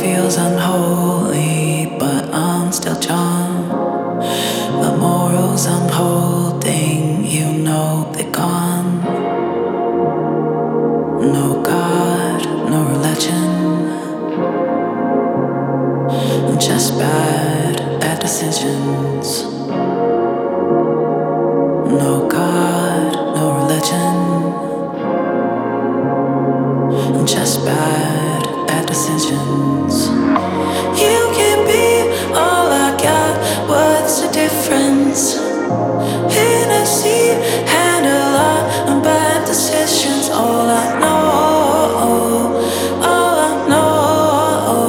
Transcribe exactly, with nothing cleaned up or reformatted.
feels unholy, but I'm still John. The morals I'm holding, you know they're gone. No God, no religion, just bad, bad decisions. No God.